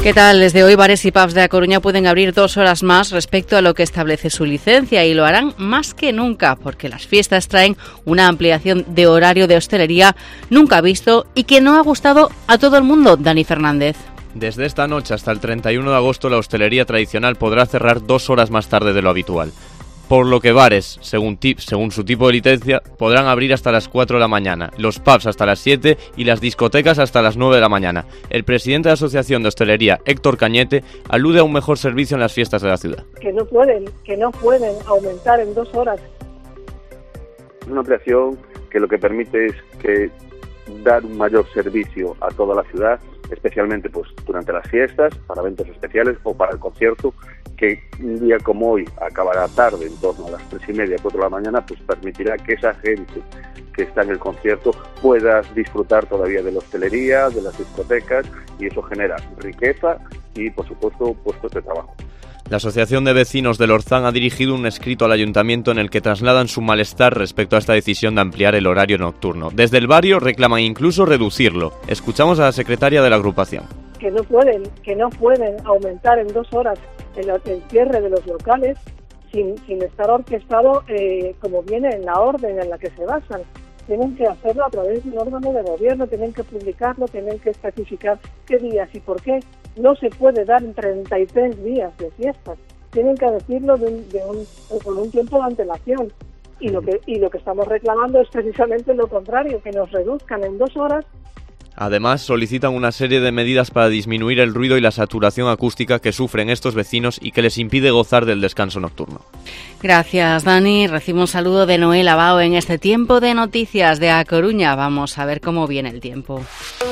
¿Qué tal? Desde hoy bares y pubs de A Coruña pueden abrir 2 horas más respecto a lo que establece su licencia y lo harán más que nunca porque las fiestas traen una ampliación de horario de hostelería nunca visto y que no ha gustado a todo el mundo. Dani Fernández. Desde esta noche hasta el 31 de agosto la hostelería tradicional podrá cerrar 2 horas más tarde de lo habitual. Por lo que bares, según su tipo de licencia, podrán abrir hasta las 4 de la mañana, los pubs hasta las 7 y las discotecas hasta las 9 de la mañana. El presidente de la Asociación de Hostelería, Héctor Cañete, alude a un mejor servicio en las fiestas de la ciudad. Que no pueden aumentar en 2 horas. Es una ampliación que lo que permite es que dar un mayor servicio a toda la ciudad, especialmente pues durante las fiestas, para eventos especiales o para el concierto, que un día como hoy acabará tarde, en torno a las 3:30, 4 de la mañana, pues permitirá que esa gente que está en el concierto pueda disfrutar todavía de la hostelería, de las discotecas, y eso genera riqueza y, por supuesto, puestos de trabajo. La Asociación de Vecinos del Orzán ha dirigido un escrito al ayuntamiento en el que trasladan su malestar respecto a esta decisión de ampliar el horario nocturno. Desde el barrio reclaman incluso reducirlo. Escuchamos a la secretaria de la agrupación. Que no pueden aumentar en 2 horas el cierre de los locales sin estar orquestado como viene en la orden en la que se basan. Tienen que hacerlo a través de un órgano de gobierno, tienen que publicarlo, tienen que especificar qué días y por qué. No se puede dar en 33 días de fiestas. Tienen que decirlo con un tiempo de antelación. Y lo que estamos reclamando es precisamente lo contrario, que nos reduzcan en 2 horas. Además, solicitan una serie de medidas para disminuir el ruido y la saturación acústica que sufren estos vecinos y que les impide gozar del descanso nocturno. Gracias, Dani. Recibo un saludo de Noel Abao en este tiempo de noticias de A Coruña. Vamos a ver cómo viene el tiempo.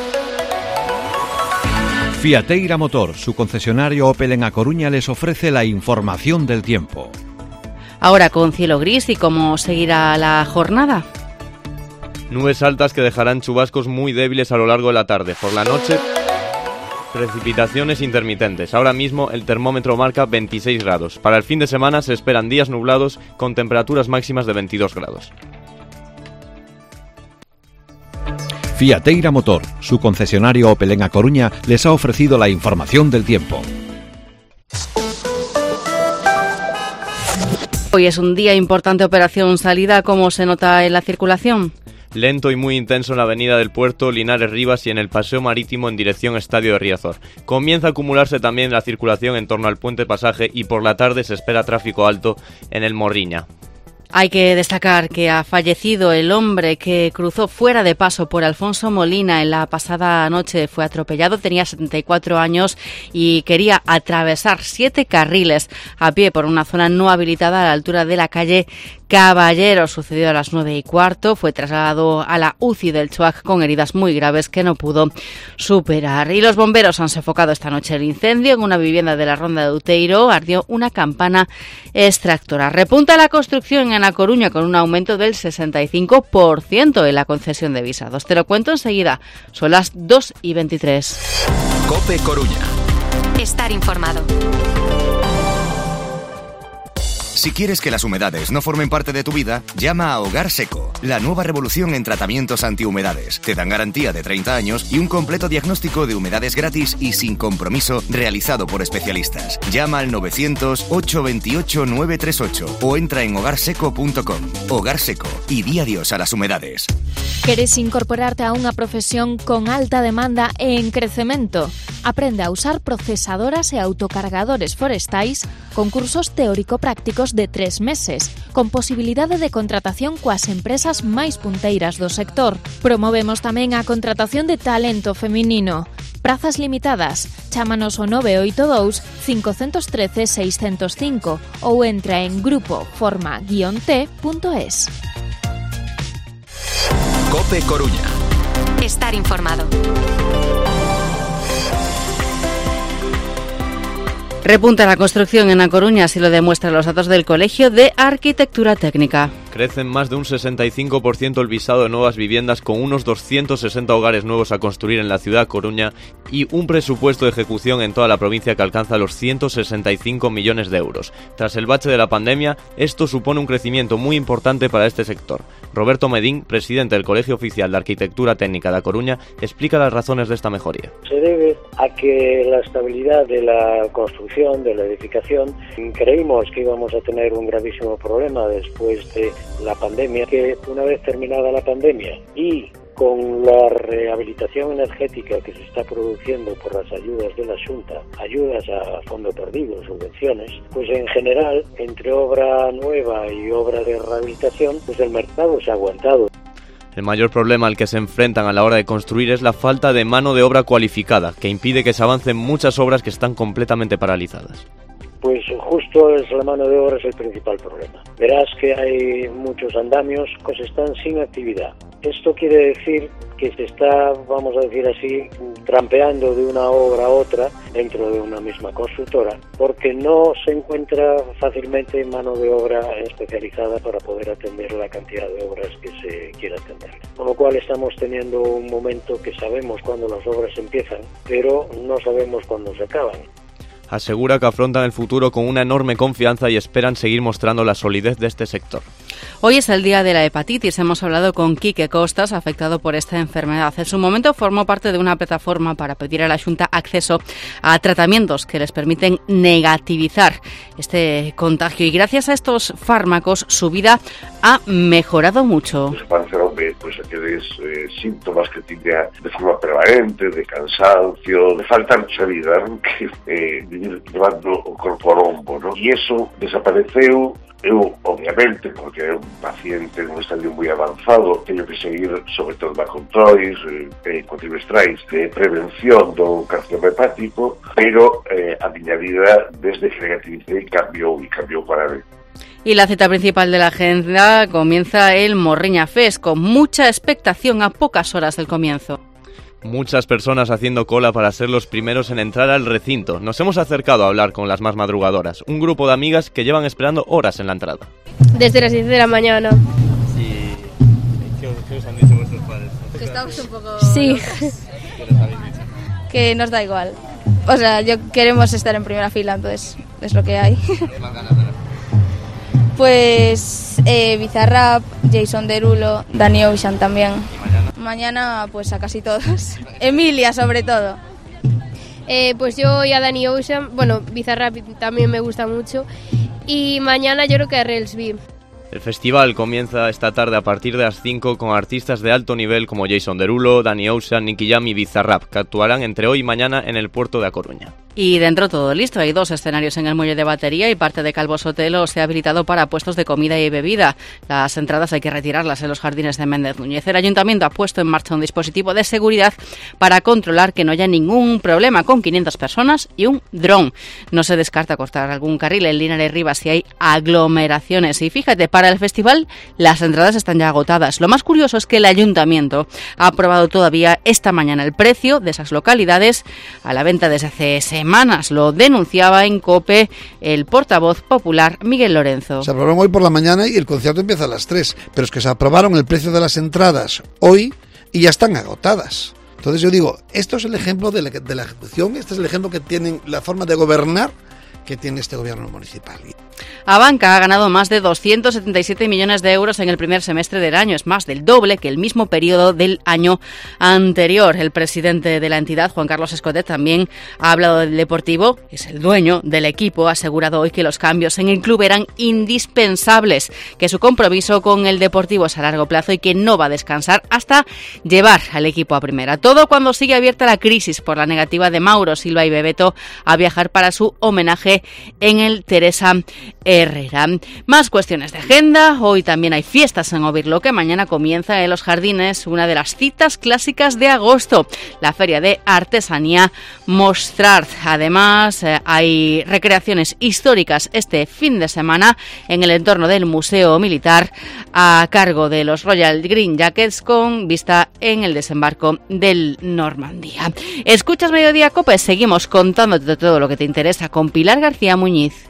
Fiateira Motor, su concesionario Opel en A Coruña, les ofrece la información del tiempo. Ahora con cielo gris, ¿y cómo seguirá la jornada? Nubes altas que dejarán chubascos muy débiles a lo largo de la tarde. Por la noche, precipitaciones intermitentes. Ahora mismo el termómetro marca 26 grados. Para el fin de semana se esperan días nublados con temperaturas máximas de 22 grados. Fiateira Motor, su concesionario Opel en A Coruña, les ha ofrecido la información del tiempo. Hoy es un día importante, operación salida. ¿Cómo se nota en la circulación? Lento y muy intenso en la avenida del Puerto, Linares Rivas y en el paseo marítimo en dirección Estadio de Riazor. Comienza a acumularse también la circulación en torno al puente Pasaje y por la tarde se espera tráfico alto en el Morriña. Hay que destacar que ha fallecido el hombre que cruzó fuera de paso por Alfonso Molina en la pasada noche. Fue atropellado, tenía 74 años y quería atravesar 7 carriles a pie por una zona no habilitada a la altura de la calle Caballero. Sucedió a las 9:15. Fue trasladado a la UCI del Chuac con heridas muy graves que no pudo superar. Y los bomberos han sofocado esta noche el incendio en una vivienda de la Ronda de Uteiro. Ardió una campana extractora. Repunta la construcción en A Coruña con un aumento del 65% en la concesión de visados. Te lo cuento enseguida. Son las 2:23. COPE Coruña. Estar informado. Si quieres que las humedades no formen parte de tu vida, llama a Hogar Seco, la nueva revolución en tratamientos antihumedades. Te dan garantía de 30 años y un completo diagnóstico de humedades gratis y sin compromiso realizado por especialistas. Llama al 900-828-938 o entra en hogarseco.com. Hogar Seco, y di adiós a las humedades. ¿Queres incorporarte a unha profesión con alta demanda e en crecemento? Aprende a usar procesadoras e autocargadores forestais con cursos teórico-prácticos de 3 meses, con posibilidade de contratación coas empresas máis punteiras do sector. Promovemos tamén a contratación de talento feminino. Prazas limitadas. Chámanos ao 982 513 605 ou entra en grupoforma-t.es. COPE Coruña. Estar informado. Repunta la construcción en A Coruña, así lo demuestran los datos del Colegio de Arquitectura Técnica. crecen más de un 65% el visado de nuevas viviendas, con unos 260 hogares nuevos a construir en la ciudad de Coruña y un presupuesto de ejecución en toda la provincia que alcanza los 165 millones de euros. Tras el bache de la pandemia, esto supone un crecimiento muy importante para este sector. Roberto Medín, presidente del Colegio Oficial de Arquitectura Técnica de Coruña, explica las razones de esta mejoría. Se debe a que la estabilidad de la construcción, de la edificación, creímos que íbamos a tener un gravísimo problema después de la pandemia, que una vez terminada la pandemia y con la rehabilitación energética que se está produciendo por las ayudas de la Xunta, ayudas a fondo perdido, subvenciones, pues en general, entre obra nueva y obra de rehabilitación, pues el mercado se ha aguantado. El mayor problema al que se enfrentan a la hora de construir es la falta de mano de obra cualificada, que impide que se avancen muchas obras que están completamente paralizadas. Pues justo la mano de obra es el principal problema. Verás que hay muchos andamios que están sin actividad. Esto quiere decir que se está, vamos a decir así, trampeando de una obra a otra dentro de una misma constructora, porque no se encuentra fácilmente mano de obra especializada para poder atender la cantidad de obras que se quiera atender. Con lo cual estamos teniendo un momento que sabemos cuándo las obras empiezan, pero no sabemos cuándo se acaban. Asegura que afrontan el futuro con una enorme confianza y esperan seguir mostrando la solidez de este sector. Hoy es el día de la hepatitis. Hemos hablado con Quique Costas, afectado por esta enfermedad. En su momento formó parte de una plataforma para pedir a la Xunta acceso a tratamientos que les permiten negativizar este contagio. Y gracias a estos fármacos, su vida ha mejorado mucho. Pues aquellos síntomas que tiña de forma permanente, de cansancio, de falta de vida, que vivir llevando o corpo a lombo, ¿no? E iso desapareceu. Eu, obviamente, porque é un paciente nun estadio moi avanzado, teño que seguir, sobre todo, controis cuatrimestrais de prevención do carcinoma hepático, pero a miña vida, desde que negativicei, cambiou para mí. Y la cita principal de la agenda comienza el Morriña Fest, con mucha expectación a pocas horas del comienzo. Muchas personas haciendo cola para ser los primeros en entrar al recinto. Nos hemos acercado a hablar con las más madrugadoras, un grupo de amigas que llevan esperando horas en la entrada. Desde las 10 de la mañana. Sí. ¿Qué os han dicho vuestros padres? Que estamos un poco... Sí. ¿Qué les habéis dicho? Que nos da igual. O sea, queremos estar en primera fila, entonces es lo que hay. ¿Qué más ganas de ver? Pues Bizarrap, Jason Derulo, Dani Ocean también. ¿Y mañana? Mañana pues a casi todos. Emilia sobre todo. Pues yo y a Dani Ocean, bueno, Bizarrap también me gusta mucho. Y mañana yo creo que a Relsby. El festival comienza esta tarde a partir de las 5 con artistas de alto nivel como Jason Derulo, Dani Ocean, Nicky Jam y Bizarrap, que actuarán entre hoy y mañana en el puerto de A Coruña. Y dentro todo listo, hay 2 escenarios en el muelle de Batería y parte de Calvo Sotelo se ha habilitado para puestos de comida y bebida. Las entradas hay que retirarlas en los jardines de Méndez Núñez. El ayuntamiento ha puesto en marcha un dispositivo de seguridad para controlar que no haya ningún problema, con 500 personas y un dron. No se descarta cortar algún carril en Linares Rivas si hay aglomeraciones. Y fíjate, para el festival las entradas están ya agotadas. Lo más curioso es que el ayuntamiento ha aprobado todavía esta mañana el precio de esas localidades a la venta desde hace semanas. Lo denunciaba en COPE el portavoz popular Miguel Lorenzo. Se aprobaron hoy por la mañana y el concierto empieza a las 3, pero es que se aprobaron el precio de las entradas hoy y ya están agotadas. Entonces yo digo, esto es el ejemplo de la ejecución, este es el ejemplo que tienen, la forma de gobernar que tiene este gobierno municipal. Abanca ha ganado más de 277 millones de euros en el primer semestre del año, es más del doble que el mismo periodo del año anterior. El presidente de la entidad, Juan Carlos Escotet, también ha hablado del Deportivo, es el dueño del equipo, ha asegurado hoy que los cambios en el club eran indispensables, que su compromiso con el Deportivo es a largo plazo y que no va a descansar hasta llevar al equipo a primera. Todo cuando sigue abierta la crisis por la negativa de Mauro Silva y Bebeto a viajar para su homenaje en el Teresa Herrera. Más cuestiones de agenda. Hoy también hay fiestas en Ovirlo, mañana comienza en los jardines una de las citas clásicas de agosto, la Feria de Artesanía Mostrart. Además, hay recreaciones históricas este fin de semana en el entorno del Museo Militar a cargo de los Royal Green Jackets con vista en el desembarco del Normandía. Escuchas Mediodía Cope, seguimos contándote todo lo que te interesa con Pilar García Muñiz.